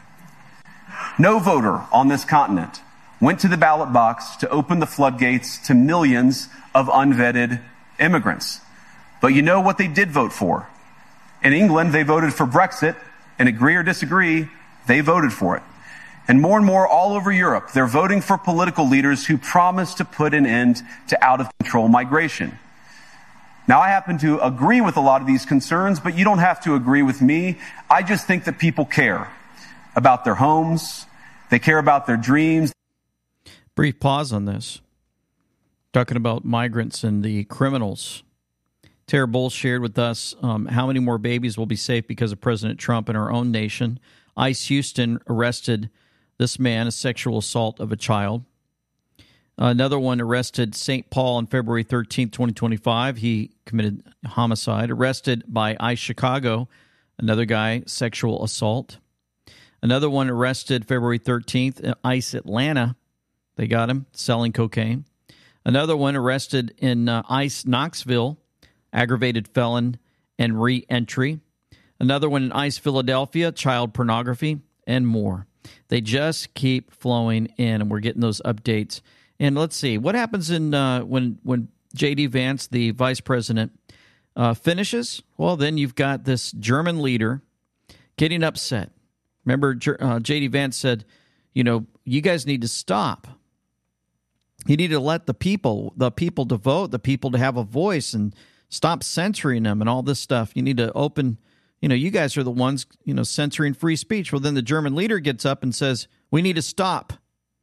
No voter on this continent went to the ballot box to open the floodgates to millions of unvetted immigrants. But you know what they did vote for? In England, they voted for Brexit, and agree or disagree, they voted for it. And more all over Europe, they're voting for political leaders who promise to put an end to out-of-control migration. Now, I happen to agree with a lot of these concerns, but you don't have to agree with me. I just think that people care about their homes. They care about their dreams. Brief pause on this. Talking about migrants and the criminals. Tara Bowles shared with us how many more babies will be safe because of President Trump in our own nation. ICE Houston arrested this man, a sexual assault of a child. Another one arrested St. Paul on February 13th, 2025. He committed homicide. Arrested by ICE Chicago, another guy, sexual assault. Another one arrested February 13th, ICE Atlanta. They got him selling cocaine. Another one arrested in ICE Knoxville, aggravated felon and re-entry. Another one in ICE Philadelphia, child pornography, and more. They just keep flowing in, and we're getting those updates. And let's see, what happens in when J.D. Vance, the vice president, finishes? Well, then you've got this German leader getting upset. Remember, J.D. Vance said, you guys need to stop. You need to let the people to vote, the people to have a voice, and stop censoring them and all this stuff. You need to open, you guys are the ones, censoring free speech. Well, then the German leader gets up and says, we need to stop.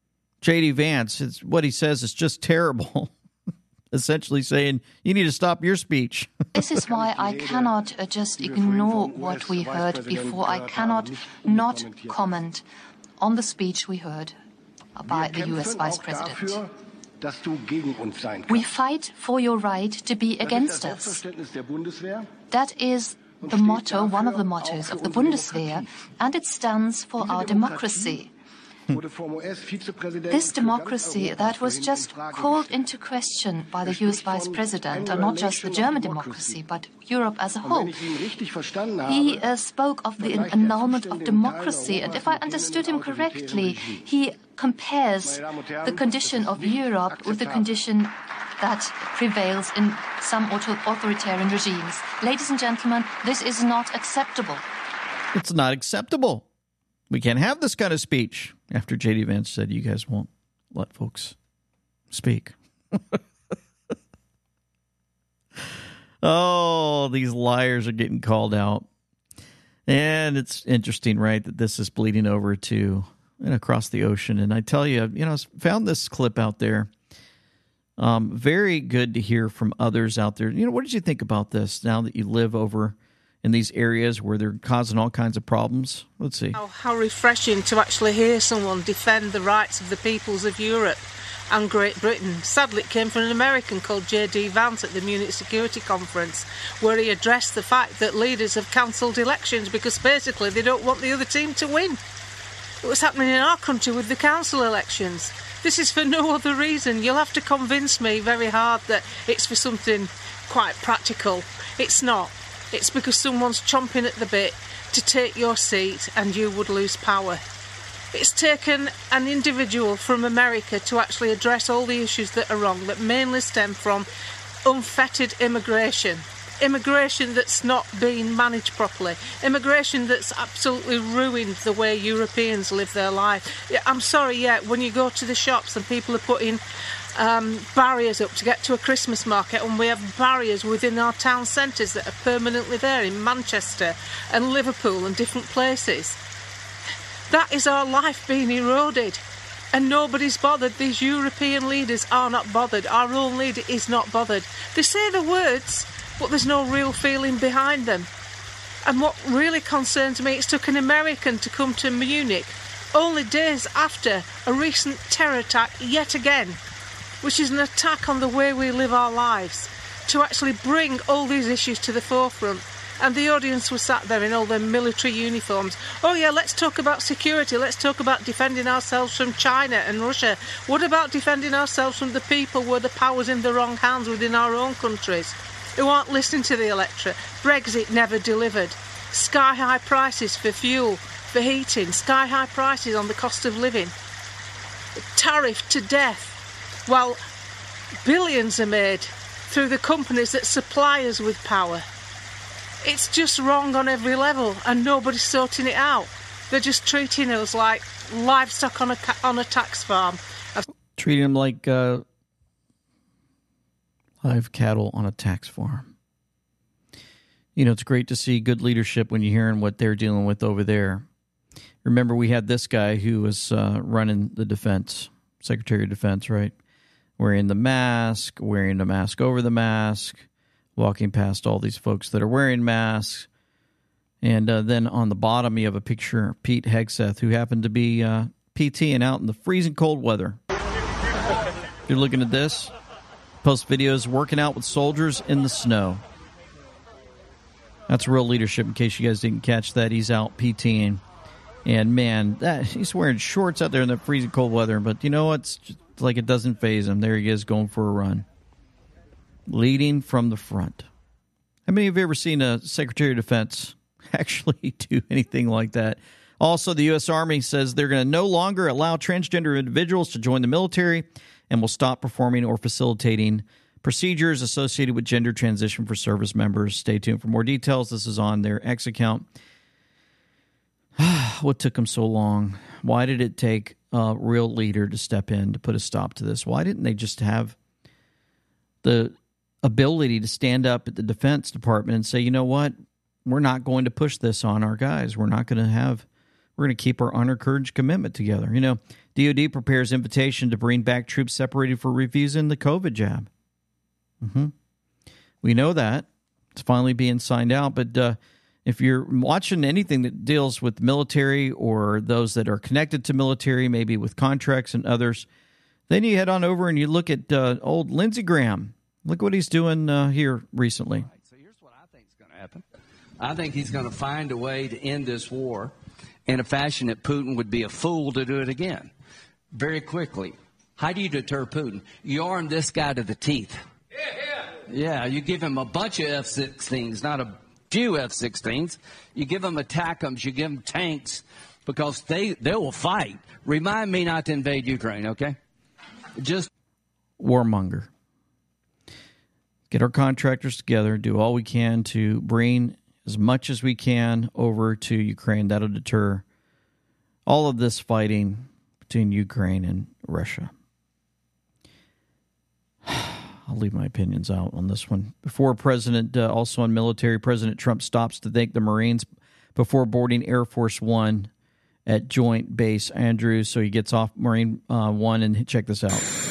J.D. Vance, what he says is just terrible. Essentially saying, you need to stop your speech. This is why I cannot just ignore what we heard before. I cannot not comment on the speech we heard by the U.S. Vice President. We fight for your right to be against us. That is the motto, one of the mottos of the Bundeswehr, and it stands for our democracy. This democracy that was just called into question by the US Vice President, and not just the German democracy, but Europe as a whole. He spoke of the annulment of democracy, and if I understood him correctly, he compares the condition of Europe with the condition that prevails in some authoritarian regimes. Ladies and gentlemen, this is not acceptable. It's not acceptable. We can't have this kind of speech. After J.D. Vance said, you guys won't let folks speak. Oh, these liars are getting called out. And it's interesting, right, that this is bleeding over to and across the ocean. And I tell you, I found this clip out there. Very good to hear from others out there. What did you think about this now that you live over in these areas where they're causing all kinds of problems? Let's see. How refreshing to actually hear someone defend the rights of the peoples of Europe and Great Britain. Sadly, it came from an American called J.D. Vance at the Munich Security Conference, where he addressed the fact that leaders have cancelled elections because basically they don't want the other team to win. What's happening in our country with the council elections? This is for no other reason. You'll have to convince me very hard that it's for something quite practical. It's not. It's because someone's chomping at the bit to take your seat and you would lose power. It's taken an individual from America to actually address all the issues that are wrong, that mainly stem from unfettered immigration. Immigration that's not being managed properly. Immigration that's absolutely ruined the way Europeans live their life. I'm sorry, when you go to the shops and people are putting barriers up to get to a Christmas market, and we have barriers within our town centres that are permanently there in Manchester and Liverpool and different places. That is our life being eroded, and nobody's bothered. These European leaders are not bothered. Our own leader is not bothered. They say the words, but there's no real feeling behind them. And what really concerns me, it's took an American to come to Munich only days after a recent terror attack yet again, which is an attack on the way we live our lives, to actually bring all these issues to the forefront. And the audience was sat there in all their military uniforms. Oh yeah, let's talk about security, let's talk about defending ourselves from China and Russia. What about defending ourselves from the people where the power's in the wrong hands within our own countries, who aren't listening to the electorate? Brexit never delivered. Sky-high prices for fuel, for heating, sky-high prices on the cost of living. Tariff to death, while billions are made through the companies that supply us with power. It's just wrong on every level, and nobody's sorting it out. They're just treating us like livestock on a tax farm. Treating them like live cattle on a tax farm. It's great to see good leadership when you're hearing what they're dealing with over there. Remember, we had this guy who was running the defense, Secretary of Defense, right? Wearing the mask over the mask, walking past all these folks that are wearing masks. And then on the bottom, you have a picture of Pete Hegseth, who happened to be PTing out in the freezing cold weather. If you're looking at this, post videos working out with soldiers in the snow. That's real leadership, in case you guys didn't catch that. He's out PTing. And, man, he's wearing shorts out there in the freezing cold weather. But you know what? It's just like it doesn't faze him. There he is going for a run. Leading from the front. How many of you have ever seen a Secretary of Defense actually do anything like that? Also, the U.S. Army says they're going to no longer allow transgender individuals to join the military and will stop performing or facilitating procedures associated with gender transition for service members. Stay tuned for more details. This is on their X account. What took them so long? Why did it take a real leader to step in to put a stop to this? Why didn't they just have the ability to stand up at the Defense Department and say, you know what, we're not going to push this on our guys. We're not going to have we're going to keep our honor, courage, commitment together. You know, DOD prepares invitation to bring back troops separated for refusing the COVID jab. We know that. It's finally being signed out. But if you're watching anything that deals with military or those that are connected to military, maybe with contracts and others, then you head on over and you look at old Lindsey Graham. Look what he's doing here recently. Right, so here's what I think is going to happen. I think he's going to find a way to end this war in a fashion that Putin would be a fool to do it again. Very quickly. How do you deter Putin? You arm this guy to the teeth. Yeah, you give him a bunch of F-16s, not a few F-16s. You give them ATACMS, you give them tanks, because they will fight. Remind me not to invade Ukraine, okay? Just warmonger. Get our contractors together, do all we can to bring as much as we can over to Ukraine. That'll deter all of this fighting between Ukraine and Russia. I'll leave my opinions out on this one. Before President, also on military, President Trump stops to thank the Marines before boarding Air Force One at Joint Base Andrews. So he gets off Marine One, and check this out.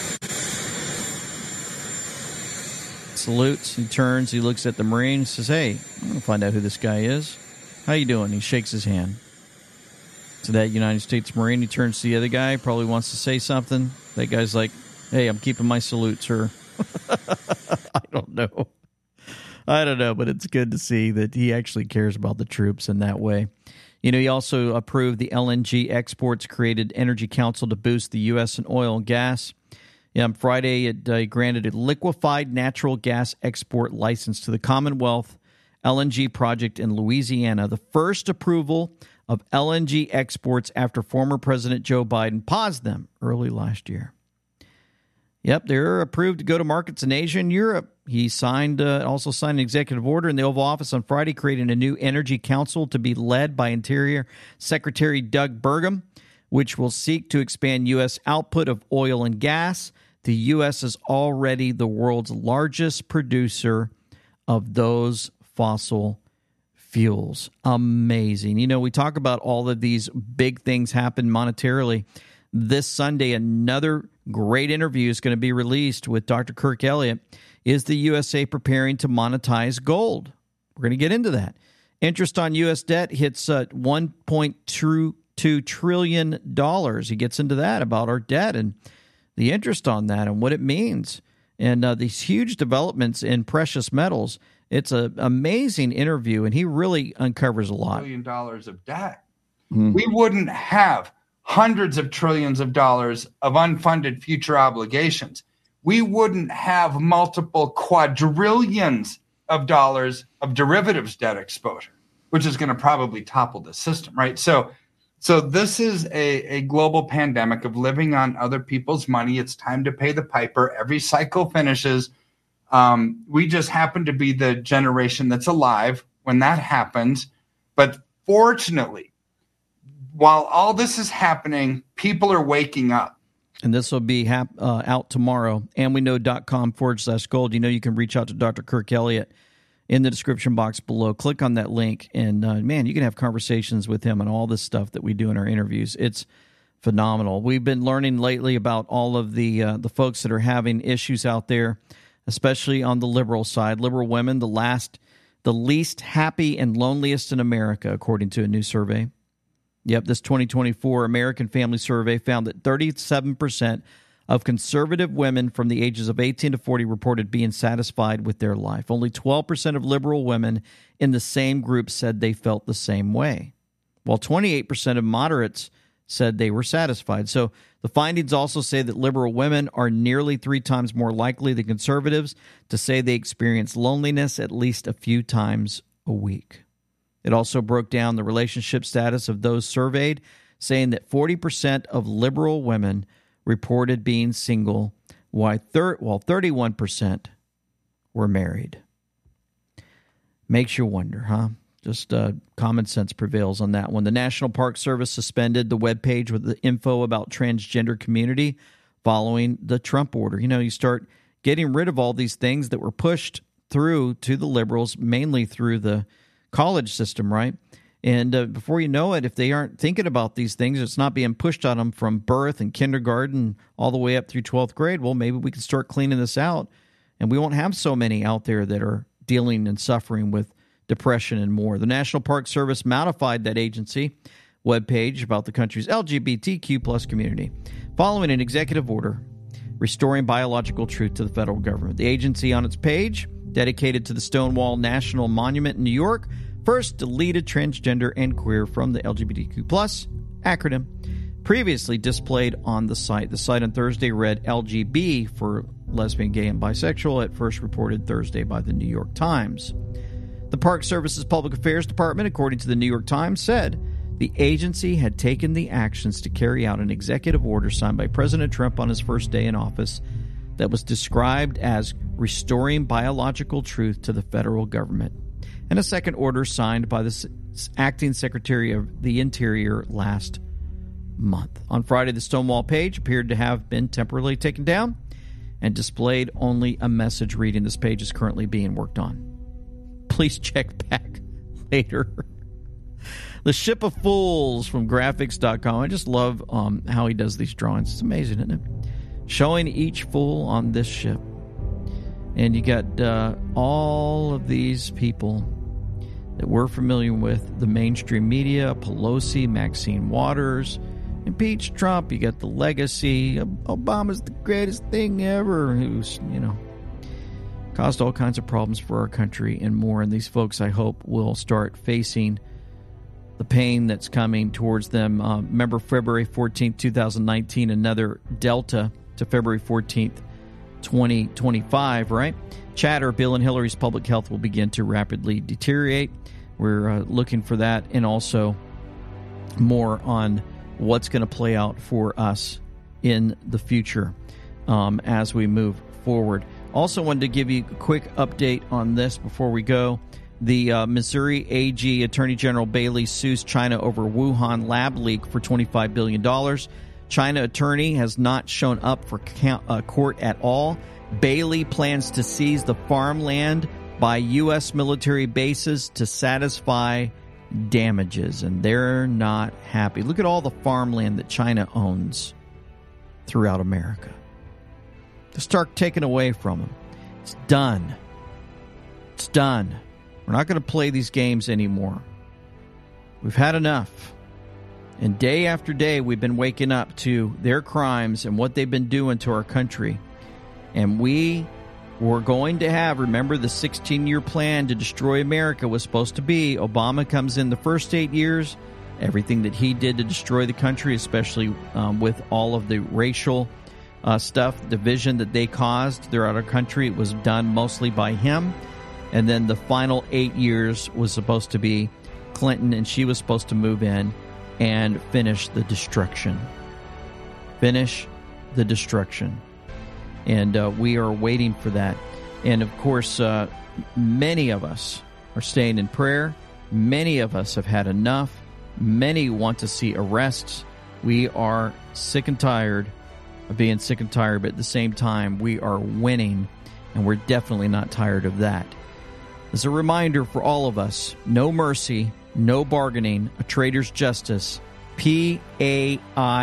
Salutes, he turns, he looks at the Marine, says, "Hey, I'm going to find out who this guy is. How you doing?" He shakes his hand. To that United States Marine, he turns to the other guy, probably wants to say something. That guy's like, "Hey, I'm keeping my salute, sir." I don't know, but it's good to see that he actually cares about the troops in that way. You know, he also approved the LNG exports created Energy Council to boost the U.S. in oil and gas. Yeah, on Friday, it granted a liquefied natural gas export license to the Commonwealth LNG project in Louisiana, the first approval of LNG exports after former President Joe Biden paused them early last year. Yep, they're approved to go to markets in Asia and Europe. He also signed an executive order in the Oval Office on Friday, creating a new energy council to be led by Interior Secretary Doug Burgum, which will seek to expand U.S. output of oil and gas. The U.S. is already the world's largest producer of those fossil fuels. Amazing. You know, we talk about all of these big things happen monetarily. This Sunday, another great interview is going to be released with Dr. Kirk Elliott. Is the USA preparing to monetize gold? We're going to get into that. Interest on U.S. debt hits $1.22 trillion. He gets into that about our debt and the interest on that and what it means. And these huge developments in precious metals. It's an amazing interview, and he really uncovers a lot. $1 trillion of debt. We wouldn't have hundreds of trillions of dollars of unfunded future obligations. We wouldn't have multiple quadrillions of dollars of derivatives debt exposure, which is going to probably topple the system, right? So this is a global pandemic of living on other people's money. It's time to pay the piper. Every cycle finishes. We just happen to be the generation that's alive when that happens. But fortunately, while all this is happening, people are waking up. And this will be out tomorrow. AndWeKnow.com/gold. You know, you can reach out to Dr. Kirk Elliott in the description box below. Click on that link, and man, you can have conversations with him on all this stuff that we do in our interviews. It's phenomenal. We've been learning lately about all of the folks that are having issues out there, especially on the liberal side. Liberal women, the least happy and loneliest in America, according to a new survey. Yep, this 2024 American Family Survey found that 37% of conservative women from the ages of 18 to 40 reported being satisfied with their life. Only 12% of liberal women in the same group said they felt the same way, while 28% of moderates said they were satisfied. So the findings also say that liberal women are nearly 3 times more likely than conservatives to say they experience loneliness at least a few times a week. It also broke down the relationship status of those surveyed, saying that 40% of liberal women reported being single, while 31% were married. Makes you wonder, huh? Just common sense prevails on that one. The National Park Service suspended the webpage with the info about transgender community following the Trump order. You know, you start getting rid of all these things that were pushed through to the liberals, mainly through the college system, right? And before you know it, if they aren't thinking about these things, it's not being pushed on them from birth and kindergarten all the way up through 12th grade. Well, maybe we can start cleaning this out, and we won't have so many out there that are dealing and suffering with depression and more. The National Park Service modified that agency webpage about the country's LGBTQ plus community following an executive order restoring biological truth to the federal government. The agency on its page, dedicated to the Stonewall National Monument in New York, first deleted transgender and queer from the LGBTQ plus acronym previously displayed on the site. The site on Thursday read LGB for lesbian, gay, and bisexual, at first reported Thursday by the New York Times. The Park Service's Public Affairs Department, according to the New York Times, said the agency had taken the actions to carry out an executive order signed by President Trump on his first day in office that was described as restoring biological truth to the federal government, and a second order signed by the acting Secretary of the Interior last month. On Friday, the Stonewall page appeared to have been temporarily taken down and displayed only a message reading, "This page is currently being worked on. Please check back later." The Ship of Fools from Graphics.com. I just love how he does these drawings. It's amazing, isn't it? Showing each fool on this ship. And you got all of these people that we're familiar with, the mainstream media, Pelosi, Maxine Waters, impeach Trump. You got the legacy. Obama's the greatest thing ever, who's, caused all kinds of problems for our country and more. And these folks, I hope, will start facing the pain that's coming towards them. Remember February 14th, 2019, another Delta to February 14th, 2025, right? Chatter, Bill and Hillary's public health will begin to rapidly deteriorate. We're looking for that, and also more on what's going to play out for us in the future as we move forward. Also wanted to give you a quick update on this before we go. The Missouri AG, Attorney General Bailey, sues China over Wuhan lab leak for $25 billion. China attorney has not shown up for court at all. Bailey plans to seize the farmland by U.S. military bases to satisfy damages, and they're not happy. Look at all the farmland that China owns throughout America. To start taking away from them. It's done. It's done. We're not going to play these games anymore. We've had enough. And day after day, we've been waking up to their crimes and what they've been doing to our country. And we were going to have, remember, the 16-year plan to destroy America was supposed to be, Obama comes in the first 8 years, everything that he did to destroy the country, especially with all of the racial stuff, division that they caused throughout our country, it was done mostly by him. And then the final 8 years was supposed to be Clinton, and she was supposed to move in and finish the destruction. Finish the destruction. And we are waiting for that. And, of course, many of us are staying in prayer. Many of us have had enough. Many want to see arrests. We are sick and tired of being sick and tired, but at the same time, we are winning, and we're definitely not tired of that. As a reminder for all of us, no mercy, no bargaining, a traitor's justice, P-A-I-N,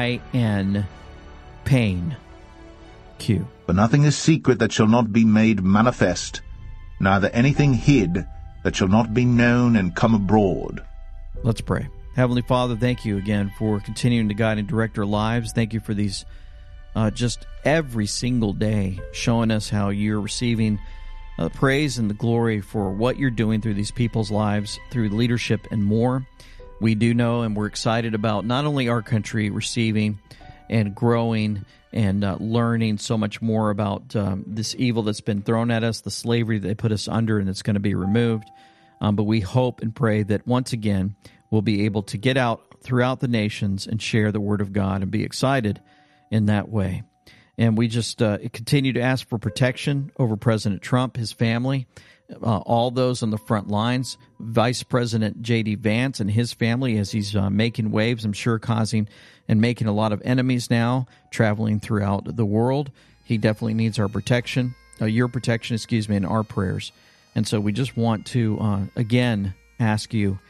pain. Q. For nothing is secret that shall not be made manifest, neither anything hid that shall not be known and come abroad. Let's pray. Heavenly Father, thank you again for continuing to guide and direct our lives. Thank you for these just every single day showing us how you're receiving the praise and the glory for what you're doing through these people's lives, through leadership and more. We do know, and we're excited about not only our country receiving and growing and learning so much more about this evil that's been thrown at us, the slavery that they put us under and it's going to be removed. But we hope and pray that once again we'll be able to get out throughout the nations and share the Word of God and be excited in that way. And we just continue to ask for protection over President Trump, his family, all those on the front lines, Vice President J.D. Vance and his family as he's making waves, I'm sure causing and making a lot of enemies now, traveling throughout the world. He definitely needs our protection, your protection, and our prayers. And so we just want to, again, ask you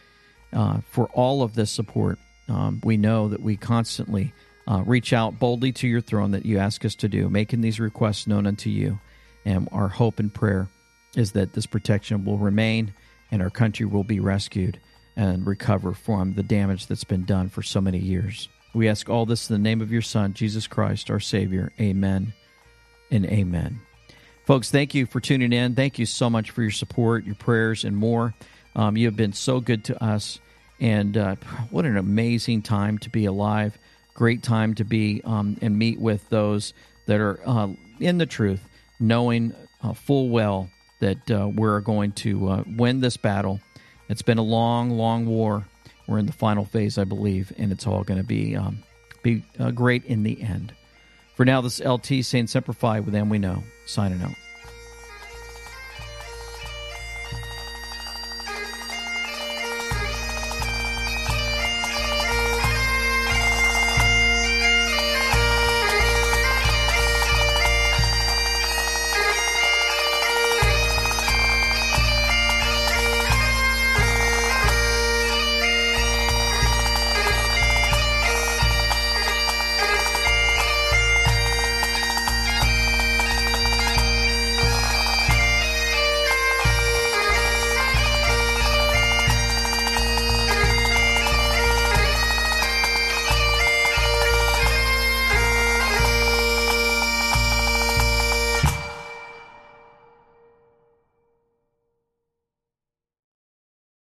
for all of this support. We know that we constantly reach out boldly to your throne that you ask us to do, making these requests known unto you. And our hope and prayer is that this protection will remain and our country will be rescued and recover from the damage that's been done for so many years. We ask all this in the name of your Son, Jesus Christ, our Savior. Amen and amen. Folks, thank you for tuning in. Thank you so much for your support, your prayers, and more. You have been so good to us. And what an amazing time to be alive. Great time to be and meet with those that are in the truth, knowing full well that we're going to win this battle. It's been a long, long war. We're in the final phase, I believe, and it's all going to be great in the end. For now, this is LT saying Semper Fi with them we know, signing out.